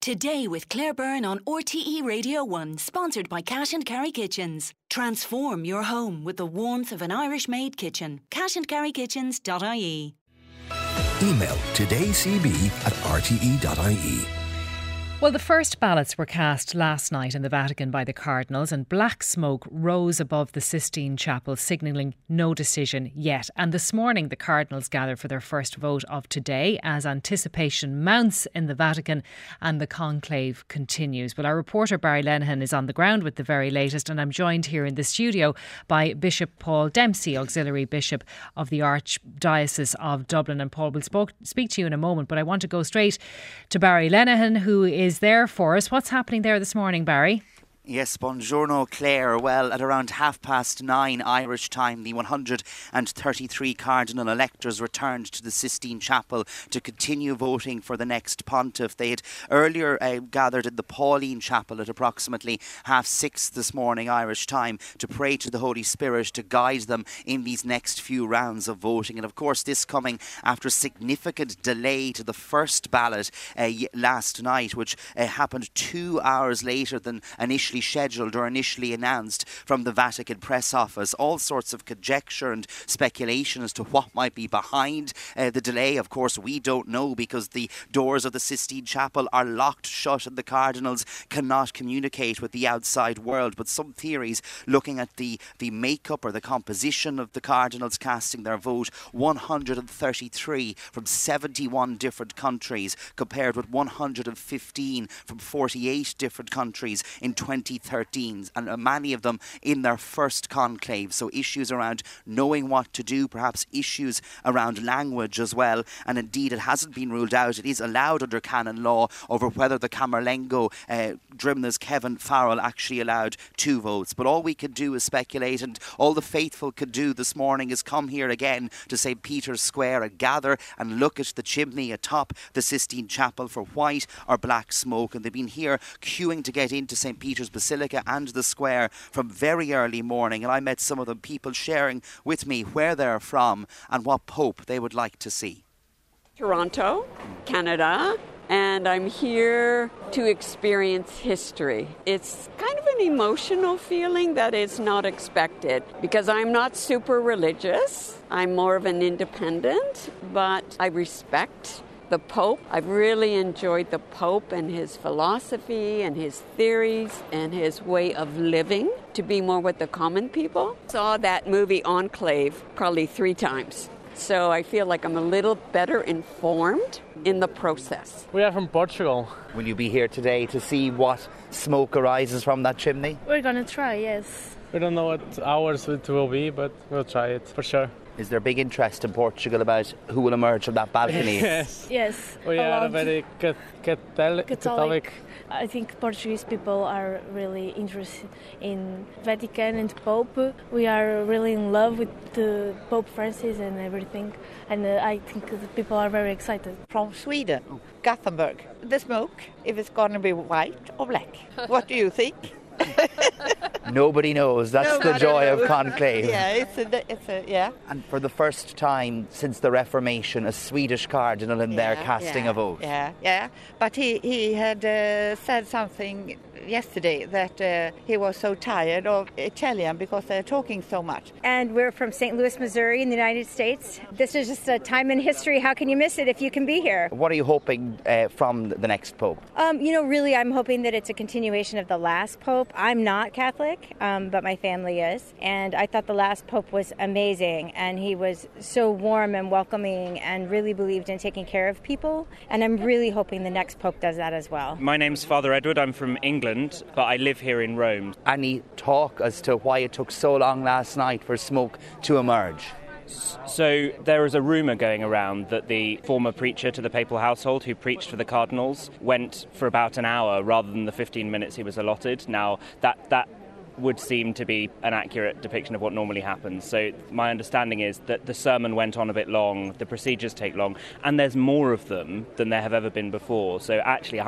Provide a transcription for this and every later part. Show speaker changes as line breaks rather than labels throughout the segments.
Today with Claire Byrne on RTE Radio 1, sponsored by Cash and Carry Kitchens. Transform your home with the warmth of an Irish-made kitchen. cashandcarrykitchens.ie.
Email todaycb@rte.ie.
Well, the first ballots were cast last night in the Vatican by the Cardinals, and black smoke rose above the Sistine Chapel, signalling no decision yet. And this morning, the Cardinals gather for their first vote of today as anticipation mounts in the Vatican and the conclave continues. Well, our reporter Barry Lenihan is on the ground with the very latest, and I'm joined here in the studio by Bishop Paul Dempsey, Auxiliary Bishop of the Archdiocese of Dublin. And Paul, we'll speak to you in a moment, but I want to go straight to Barry Lenihan, who is there for us. What's happening there this morning, Barry?
Yes, buongiorno, Claire. Well, at around 9:30 Irish time, the 133 cardinal electors returned to the Sistine Chapel to continue voting for the next pontiff. They had earlier gathered in the Pauline Chapel at approximately 6:30 this morning Irish time to pray to the Holy Spirit to guide them in these next few rounds of voting. And of course, this coming after a significant delay to the first ballot last night, which happened 2 hours later than initially scheduled or initially announced from the Vatican press office. All sorts of conjecture and speculation as to what might be behind the delay. Of course, we don't know because the doors of the Sistine Chapel are locked shut and the cardinals cannot communicate with the outside world. But some theories looking at the makeup or the composition of the cardinals casting their vote, 133 from 71 different countries compared with 115 from 48 different countries in 2013, and many of them in their first conclave. So issues around knowing what to do, perhaps issues around language as well. And indeed, it hasn't been ruled out. It is allowed under canon law over whether the Camerlengo Drimna's Kevin Farrell actually allowed 2 votes. But all we can do is speculate, and all the faithful could do this morning is come here again to St. Peter's Square and gather and look at the chimney atop the Sistine Chapel for white or black smoke. And they've been here queuing to get into St. Peter's Basilica and the square from very early morning, and I met some of them, people sharing with me where they're from and what Pope they would like to see.
Toronto, Canada, and I'm here to experience history. It's kind of an emotional feeling that is not expected because I'm not super religious. I'm more of an independent, but I respect the Pope. I've really enjoyed the Pope and his philosophy and his theories and his way of living to be more with the common people. Saw that movie Enclave probably 3 times. So I feel like I'm a little better informed in the process.
We are from Portugal.
Will you be here today to see what smoke arises from that chimney?
We're going to try, yes.
We don't know what hours it will be, but we'll try it for sure.
Is there big interest in Portugal about who will emerge from that balcony?
Yes.
Yes.
We are very Catholic.
I think Portuguese people are really interested in Vatican and Pope. We are really in love with the Pope Francis and everything. And I think the people are very excited.
From Sweden, Gothenburg. The smoke, if it's going to be white or black. What do you think?
Nobody knows. That's the joy of conclave.
Yeah, yeah.
And for the first time since the Reformation, a Swedish cardinal in there casting a vote.
Yeah. But he had said something yesterday that he was so tired of Italian because they're talking so much.
And we're from St. Louis, Missouri in the United States. This is just a time in history. How can you miss it if you can be here?
What are you hoping from the next Pope?
Really, I'm hoping that it's a continuation of the last Pope. I'm not Catholic, but my family is. And I thought the last Pope was amazing. And he was so warm and welcoming and really believed in taking care of people. And I'm really hoping the next Pope does that as well.
My name's Father Edward. I'm from England, but I live here in Rome.
Any talk as to why it took so long last night for smoke to emerge?
So there is a rumour going around that the former preacher to the papal household who preached for the cardinals went for about an hour rather than the 15 minutes he was allotted. Now, that would seem to be an accurate depiction of what normally happens. So my understanding is that the sermon went on a bit long, the procedures take long, and there's more of them than there have ever been before. So actually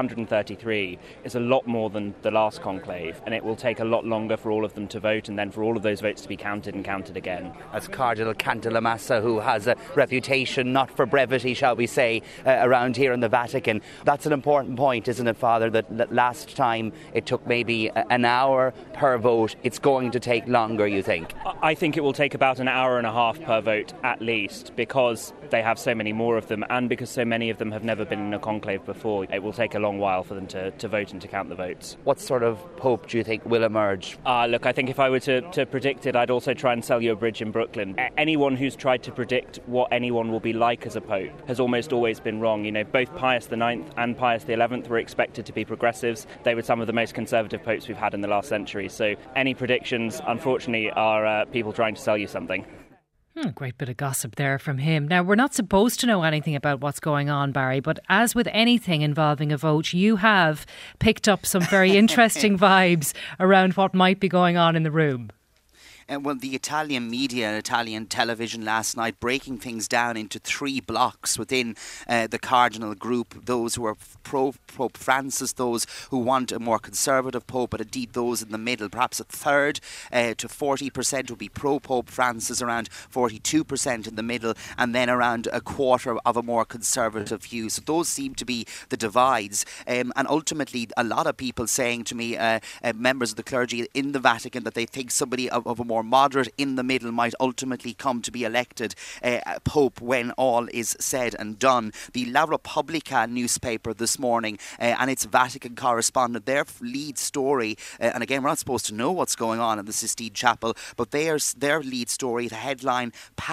133 is a lot more than the last conclave, and it will take a lot longer for all of them to vote and then for all of those votes to be counted and counted again.
As Cardinal Cantalamessa, who has a reputation not for brevity, shall we say, around here in the Vatican. That's an important point, isn't it, Father, that last time it took maybe an hour per vote. It's going to take longer, you think?
I think it will take about an hour and a half per vote at least, because they have so many more of them and because so many of them have never been in a conclave before. It will take a long while for them to vote and to count the votes.
What sort of pope do you think will emerge?
Look, I think if I were to predict it, I'd also try and sell you a bridge in Brooklyn. Anyone who's tried to predict what anyone will be like as a pope has almost always been wrong. You know, both Pius IX and Pius XI were expected to be progressives. They were some of the most conservative popes we've had in the last century. So any predictions, unfortunately, are people trying to sell you something.
Great bit of gossip there from him. Now, we're not supposed to know anything about what's going on, Barry, but as with anything involving a vote, you have picked up some very interesting vibes around what might be going on in the room.
Well, the Italian media and Italian television last night breaking things down into 3 blocks within the cardinal group. Those who are pro-Pope Francis, those who want a more conservative pope, but indeed those in the middle. Perhaps a third to 40% would be pro-Pope Francis, around 42% in the middle, and then around a quarter of a more conservative view. So those seem to be the divides. And ultimately, a lot of people saying to me, members of the clergy in the Vatican, that they think somebody of a more moderate in the middle might ultimately come to be elected Pope when all is said and done. The La Repubblica newspaper this morning and its Vatican correspondent, their lead story, and again we're not supposed to know what's going on in the Sistine Chapel, but their lead story, the headline,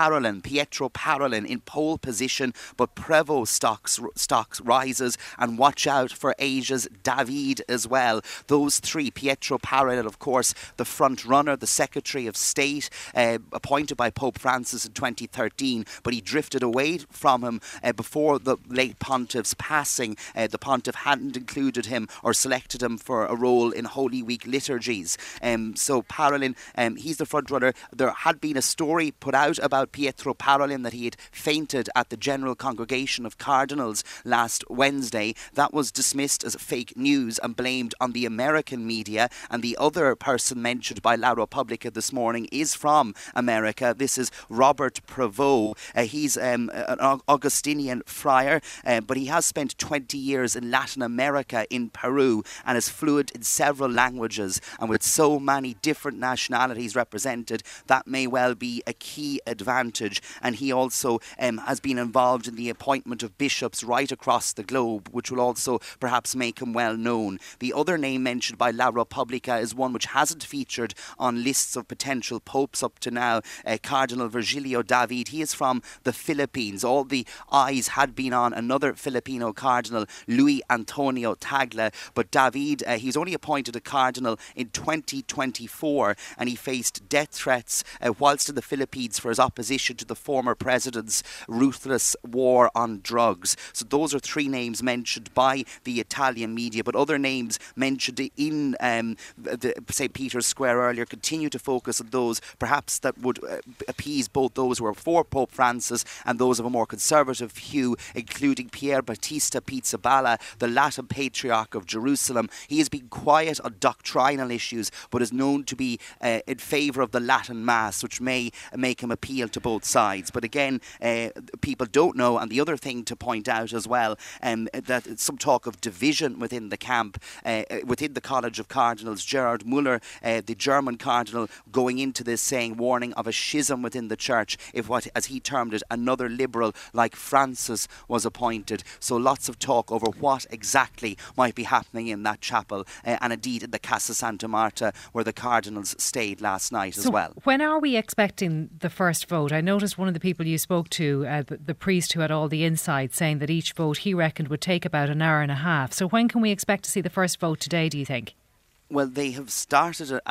Pietro Parolin in pole position, but Prevost stocks rises, and watch out for Asia's David as well. Those 3, Pietro Parolin, of course, the front runner, the Secretary of State, appointed by Pope Francis in 2013, but he drifted away from him before the late pontiff's passing. The pontiff hadn't included him or selected him for a role in Holy Week liturgies. So Parolin, he's the front runner. There had been a story put out about Pietro Parolin that he had fainted at the General Congregation of Cardinals last Wednesday. That was dismissed as fake news and blamed on the American media. And the other person mentioned by La Repubblica this morning is from America. This is Robert Prevost. He's an Augustinian friar, but he has spent 20 years in Latin America, in Peru, and is fluent in several languages. And with so many different nationalities represented, that may well be a key advantage. And he also has been involved in the appointment of bishops right across the globe, which will also perhaps make him well known. The other name mentioned by La Repubblica is one which hasn't featured on lists of potential popes up to now, Cardinal Virgilio David. He is from the Philippines. All the eyes had been on another Filipino cardinal, Luis Antonio Tagla, but David, he was only appointed a cardinal in 2024, and he faced death threats whilst in the Philippines for his opposition to the former president's ruthless war on drugs. So those are 3 names mentioned by the Italian media, but other names mentioned in St. Peter's Square earlier continue to focus on those perhaps that would appease both those who are for Pope Francis and those of a more conservative hue, including Pier Battista Pizzaballa, the Latin Patriarch of Jerusalem. He has been quiet on doctrinal issues, but is known to be in favour of the Latin Mass, which may make him appeal to both sides. But again, people don't know. And the other thing to point out as well, that some talk of division within the camp, within the College of Cardinals. Gerhard Muller, the German cardinal, going into this warning of a schism within the church if what, as he termed it, another liberal like Francis was appointed. So lots of talk over what exactly might be happening in that chapel, and indeed in the Casa Santa Marta where the cardinals stayed last night as well.
When are we expecting the first vote? I noticed one of the people you spoke to, the priest who had all the insights, saying that each vote he reckoned would take about an hour and a half. So when can we expect to see the first vote today, do you think?
Well, they have started at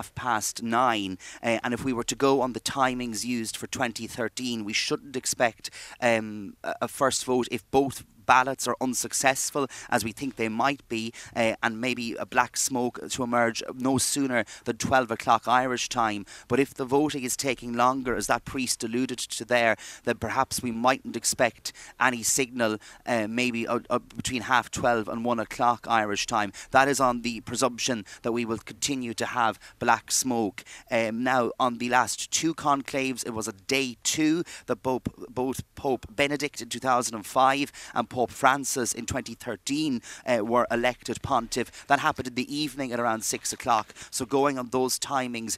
9:30, and if we were to go on the timings used for 2013, we shouldn't expect a first vote if both ballots are unsuccessful, as we think they might be, and maybe a black smoke to emerge no sooner than 12 o'clock Irish time. But if the voting is taking longer, as that priest alluded to there, then perhaps we mightn't expect any signal maybe between 12:30 and 1 o'clock Irish time. That is on the presumption that we will continue to have black smoke. Now, on the last two conclaves, it was a day two that both Pope Benedict in 2005 and Pope Francis in 2013 were elected pontiff. That happened in the evening at around 6 o'clock. So going on those timings,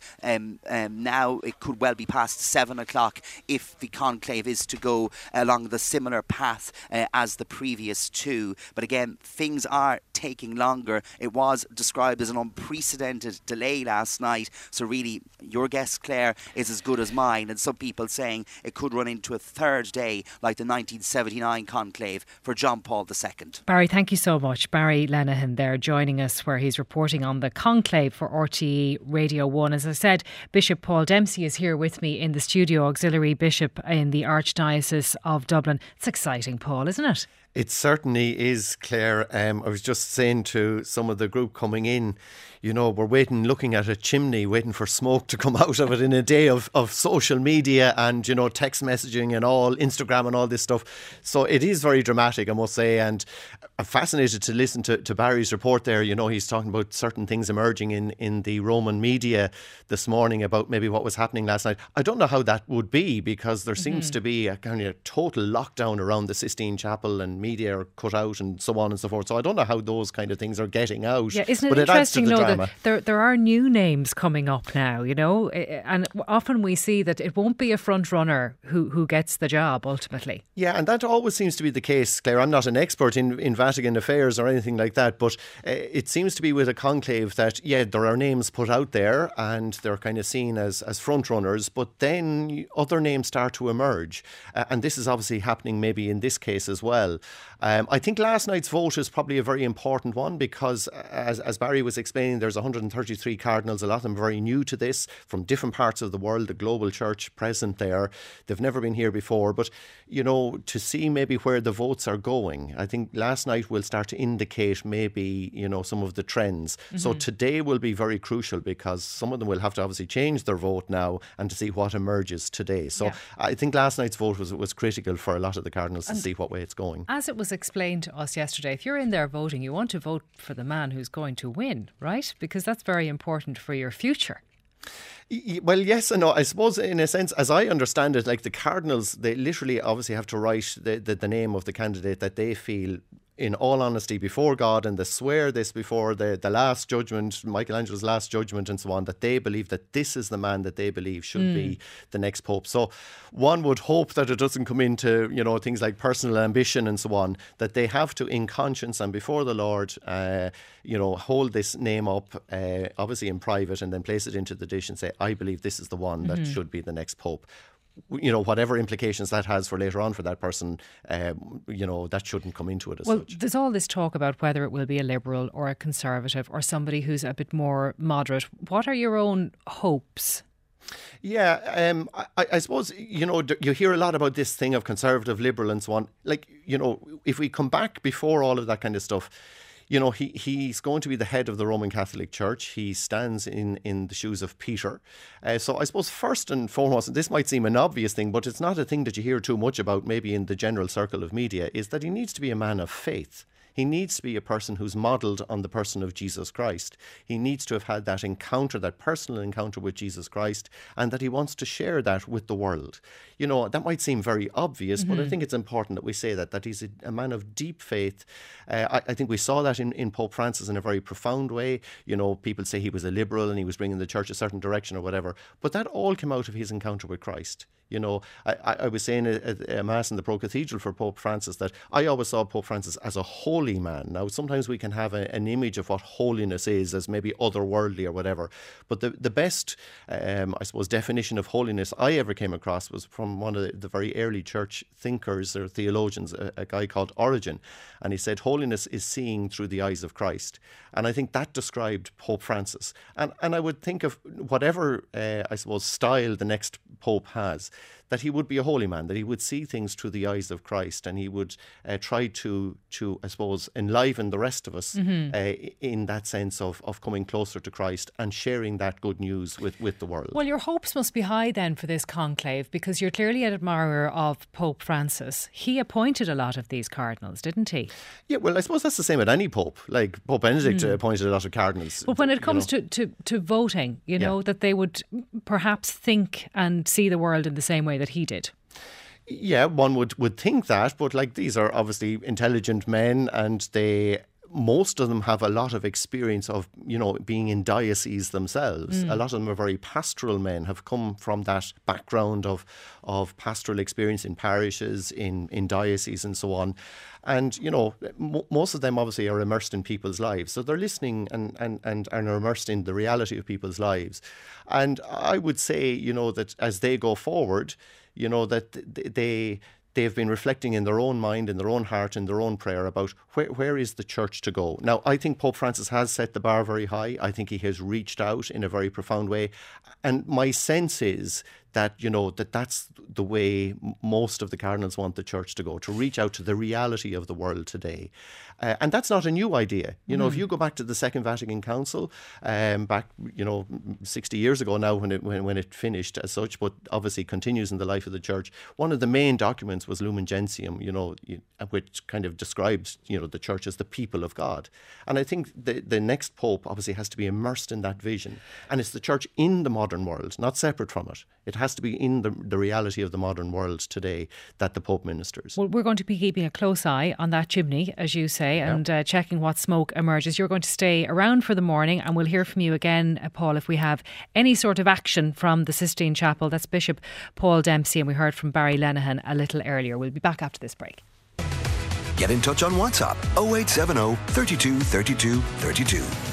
now it could well be past 7 o'clock if the conclave is to go along the similar path as the previous two. But again, things are taking longer. It was described as an unprecedented delay last night. So really, your guess, Claire, is as good as mine. And some people saying it could run into a third day like the 1979 conclave for John Paul II.
Barry, thank you so much. Barry Lenihan there joining us where he's reporting on the conclave for RTE Radio 1. As I said, Bishop Paul Dempsey is here with me in the studio, Auxiliary Bishop in the Archdiocese of Dublin. It's exciting, Paul, isn't it?
It certainly is, Claire. I was just saying to some of the group coming in, you know, we're waiting, looking at a chimney, waiting for smoke to come out of it in a day of social media and, you know, text messaging and all, Instagram and all this stuff. So it is very dramatic, I must say. And I'm fascinated to listen to Barry's report there. You know, he's talking about certain things emerging in the Roman media this morning about maybe what was happening last night. I don't know how that would be, because there seems to be a kind of total lockdown around the Sistine Chapel and media are cut out and so on and so forth. So I don't know how those kind of things are getting out.
Yeah, isn't it interesting, though, that there are new names coming up now, you know, and often we see that it won't be a front runner who gets the job ultimately.
Yeah, and that always seems to be the case, Claire. I'm not an expert in Vatican affairs or anything like that, but it seems to be with a conclave that, yeah, there are names put out there and they're kind of seen as front runners, but then other names start to emerge. And this is obviously happening maybe in this case as well. I think last night's vote is probably a very important one because, as Barry was explaining, there's 133 cardinals, a lot of them very new to this, from different parts of the world, the global church present there. They've never been here before. But, you know, to see maybe where the votes are going, I think last night will start to indicate maybe, you know, some of the trends. Mm-hmm. So today will be very crucial because some of them will have to obviously change their vote now and to see what emerges today. So I think last night's vote was critical for a lot of the cardinals to see what way it's going.
As it was explained to us yesterday, if you're in there voting, you want to vote for the man who's going to win, right? Because that's very important for your future.
Well, yes and no. I suppose in a sense, as I understand it, like the cardinals, they literally obviously have to write the name of the candidate that they feel, in all honesty, before God, and they swear this before the last judgment, Michelangelo's last judgment and so on, that they believe that this is the man that they believe should be the next pope. So one would hope that it doesn't come into, you know, things like personal ambition and so on, that they have to, in conscience and before the Lord, you know, hold this name up, obviously in private, and then place it into the dish and say, I believe this is the one that should be the next pope. You know, whatever implications that has for later on for that person, you know, that shouldn't come into it as such.
There's all this talk about whether it will be a liberal or a conservative or somebody who's a bit more moderate. What are your own hopes?
Yeah, I suppose, you know, you hear a lot about this thing of conservative, liberal and so on. Like, you know, if we come back before all of that kind of stuff, you know, he's going to be the head of the Roman Catholic Church. He stands in the shoes of Peter. So I suppose first and foremost, this might seem an obvious thing, but it's not a thing that you hear too much about maybe in the general circle of media, is that he needs to be a man of faith. He needs to be a person who's modelled on the person of Jesus Christ. He needs to have had that encounter, that personal encounter with Jesus Christ, and that he wants to share that with the world. You know, that might seem very obvious, but I think it's important that we say that he's a man of deep faith. I think we saw that in Pope Francis in a very profound way. You know, people say he was a liberal and he was bringing the church a certain direction or whatever, but that all came out of his encounter with Christ. You know, I was saying at a Mass in the Pro Cathedral for Pope Francis that I always saw Pope Francis as a holy man. Now, sometimes we can have an image of what holiness is as maybe otherworldly or whatever. But the best, I suppose, definition of holiness I ever came across was from one of the very early church thinkers or theologians, a guy called Origen. And he said, holiness is seeing through the eyes of Christ. And I think that described Pope Francis. And I would think of whatever, I suppose, style the next Pope has, that he would be a holy man, that he would see things through the eyes of Christ, and he would try to, I suppose, enliven the rest of us in that sense of coming closer to Christ and sharing that good news with the world.
Well, your hopes must be high then for this conclave, because you're clearly an admirer of Pope Francis. He appointed a lot of these cardinals, didn't he?
Yeah, well, I suppose that's the same with any pope. Like Pope Benedict appointed a lot of cardinals.
But when it comes to voting, you know, that they would perhaps think and see the world in the same way that he did.
Yeah, one would think that, but like these are obviously intelligent men, and most of them have a lot of experience of, you know, being in dioceses themselves. A lot of them are very pastoral men, have come from that background of pastoral experience in parishes, in dioceses and so on. And, you know, most of them obviously are immersed in people's lives. So they're listening and are immersed in the reality of people's lives. And I would say, you know, that as they go forward, you know, that they've been reflecting in their own mind, in their own heart, in their own prayer about where is the church to go. Now, I think Pope Francis has set the bar very high. I think he has reached out in a very profound way. And my sense is that, you know, that's the way most of the cardinals want the church to go, to reach out to the reality of the world today. And that's not a new idea. You know, if you go back to the Second Vatican Council, back, you know, 60 years ago now when it finished as such, but obviously continues in the life of the church, one of the main documents was Lumen Gentium, you know, which kind of describes, you know, the church as the people of God. And I think the next pope obviously has to be immersed in that vision. And it's the church in the modern world, not separate from it. It has to be in the reality of the modern world today that the Pope ministers. Well,
we're going to be keeping a close eye on that chimney, as you say, and checking what smoke emerges. You're going to stay around for the morning, and we'll hear from you again, Paul, if we have any sort of action from the Sistine Chapel. That's Bishop Paul Dempsey, and we heard from Barry Lenihan a little earlier. We'll be back after this break.
Get in touch on WhatsApp 0870 32 32 32.